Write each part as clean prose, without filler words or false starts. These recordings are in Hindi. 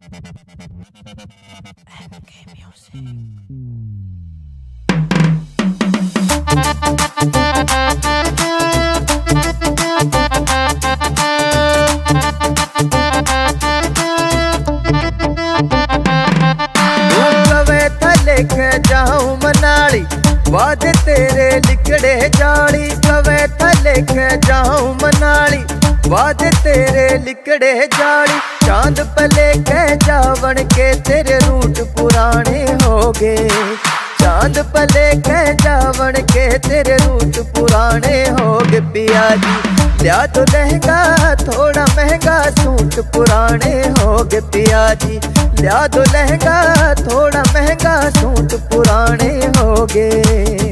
लेके जाऊं मनाली वादे तेरे लिखड़े जाली। कवे था लेके जाऊं मनाली वादे तेरे लिखड़े जाली। चांद पे लेके जावन के तेरे रूट पुराने हो गए। चांद पे लेके जावन के तेरे रूट पुराने हो गए। पिया जी लिया तो लहंगा थोड़ा महंगा सूट पुराने हो गए। पिया जी लिया तो लहंगा थोड़ा महंगा सूट पुराने हो गए।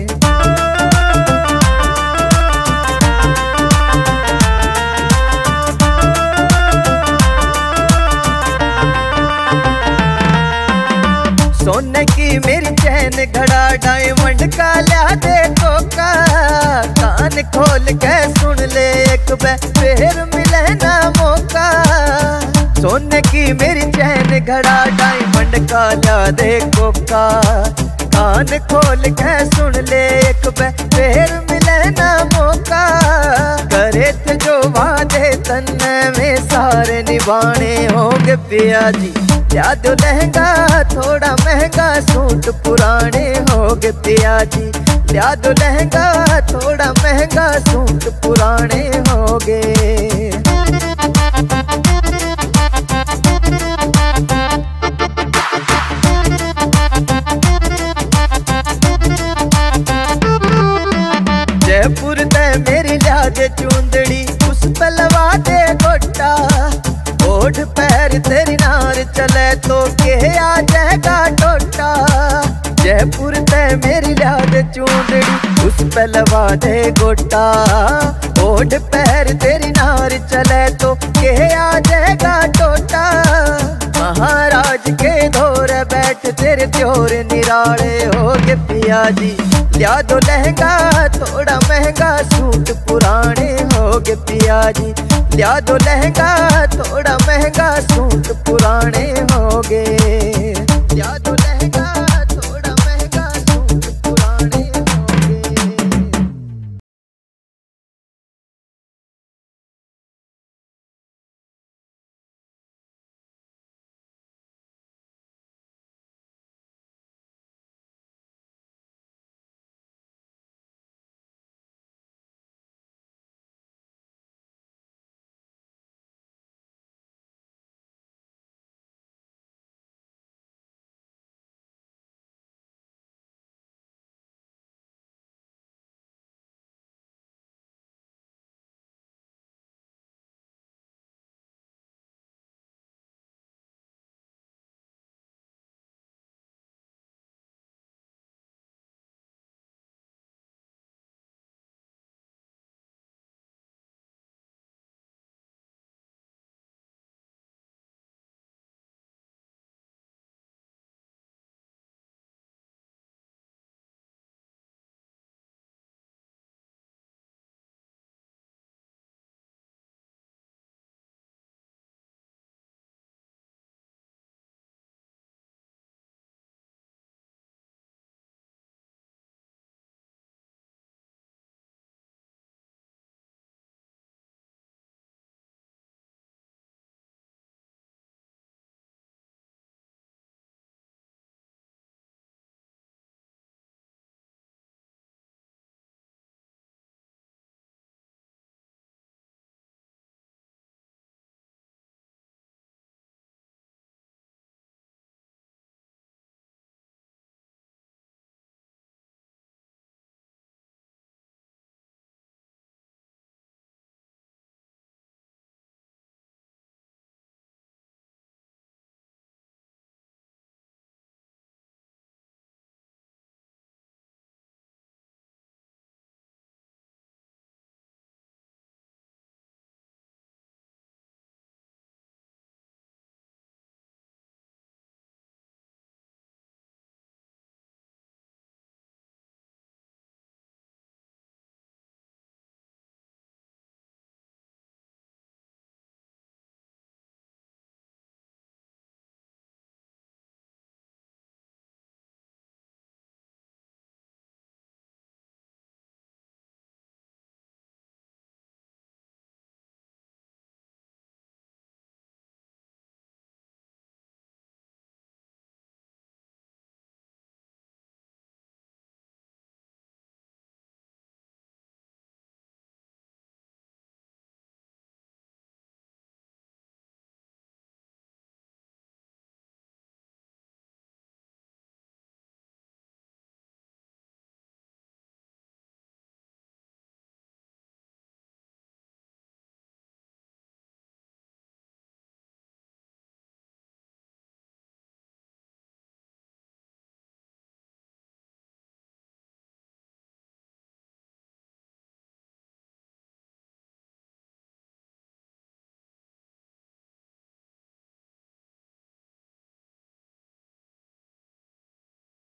सोने की मेरी चैन घड़ा डायमंड का लिया दे कोका। कान खोल के सुन ले एक बार फिर मिले ना मौका। सोने की मेरी चैन घड़ा डायमंड का लिया दे कोका। कान खोल के सुन ले एक बार फिर मिले ना मौका। करे थे जो वादे तन्ने में सारे निभाने होंगे। पिया जी लिया दो लहंगा थोड़ा महंगा सूट पुराने हो गए। पिया जी लिया दो लहंगा थोड़ा महंगा सूट पुराने हो गए। जयपुर ते मेरी लिया दे चूंदड़ी उस पे लगा दे गोटा। ओढ़ पैर तेरी नार चले तो के आ जाएगा टोटा। जयपुर ते मेरी लिया दे चूंदड़ी उस पे लगा दे गोटा। ओढ़ पैर तेरी नार चले तो के आ जाएगा टोटा। महाराज के धोरे बैठ तेरे त्योर निराले हो गए। पिया जी लिया दो लहंगा थोड़ा महंगा सूट पुराने हो गए। पिया जी लिया दो लहंगा थोड़ा महंगा सूट पुराने हो गए।